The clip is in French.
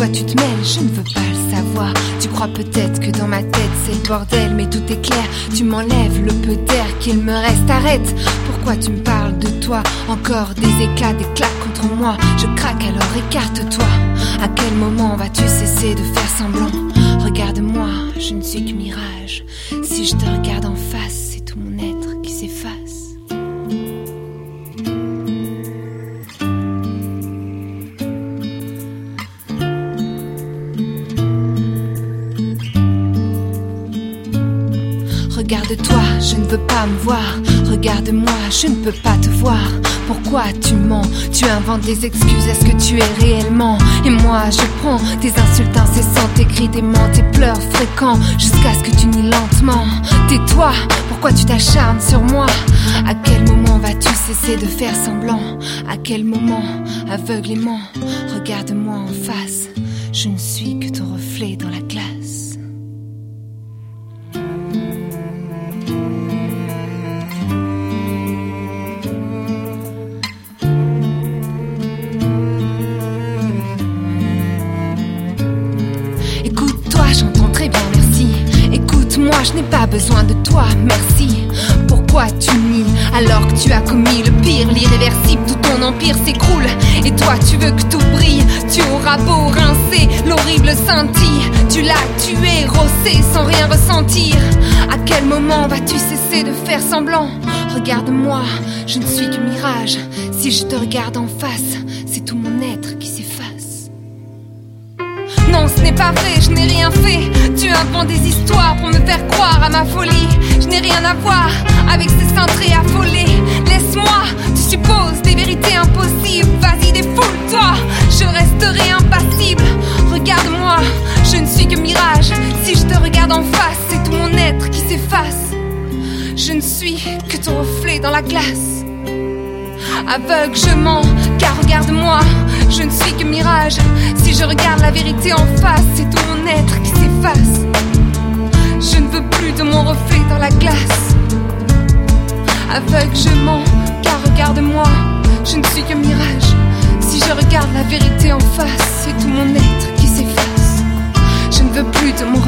Pourquoi tu te mêles? Je ne veux pas le savoir. Tu crois peut-être que dans ma tête c'est le bordel, mais tout est clair. Tu m'enlèves le peu d'air qu'il me reste. Arrête. Pourquoi tu me parles de toi? Encore des éclats, des claques contre moi. Je craque alors écarte-toi. À quel moment vas-tu cesser de faire semblant? Regarde-moi, je ne suis que mirage. Si je te regarde en face, c'est tout mon être qui s'efface. Regarde-toi, je ne veux pas me voir. Regarde-moi, je ne peux pas te voir. Pourquoi tu mens? Tu inventes des excuses, est-ce que tu es réellement? Et moi je prends tes insultes incessantes, tes cris déments, tes pleurs fréquents, jusqu'à ce que tu nies lentement. Tais-toi, pourquoi tu t'acharnes sur moi? À quel moment vas-tu cesser de faire semblant? À quel moment, aveuglément? Regarde-moi en face, je ne suis que ton reflet dans la glace. Moi je n'ai pas besoin de toi, merci. Pourquoi tu nies alors que tu as commis le pire, l'irréversible? Tout ton empire s'écroule et toi tu veux que tout brille. Tu auras beau rincer l'horrible scintille, tu l'as tué, rossé sans rien ressentir. À quel moment vas-tu cesser de faire semblant? Regarde-moi, je ne suis que mirage. Si je te regarde en face, c'est tout mon être qui s'efface. Non, ce n'est pas vrai, je n'ai rien fait. Tu inventes des histoires pour me faire croire à ma folie. Je n'ai rien à voir avec ces cintrés affolés. Laisse-moi, tu supposes des vérités impossibles. Vas-y, défoule-toi, je resterai impassible. Regarde-moi, je ne suis que mirage. Si je te regarde en face, c'est tout mon être qui s'efface. Je ne suis que ton reflet dans la glace. Aveugle, je mens, car regarde-moi, je ne suis que mirage. Si je regarde la vérité en face, c'est tout mon être qui s'efface. Je ne veux plus de mon reflet dans la glace. Aveugle, je mens, car regarde-moi, je ne suis que mirage. Si je regarde la vérité en face, c'est tout mon être qui s'efface. Je ne veux plus de mon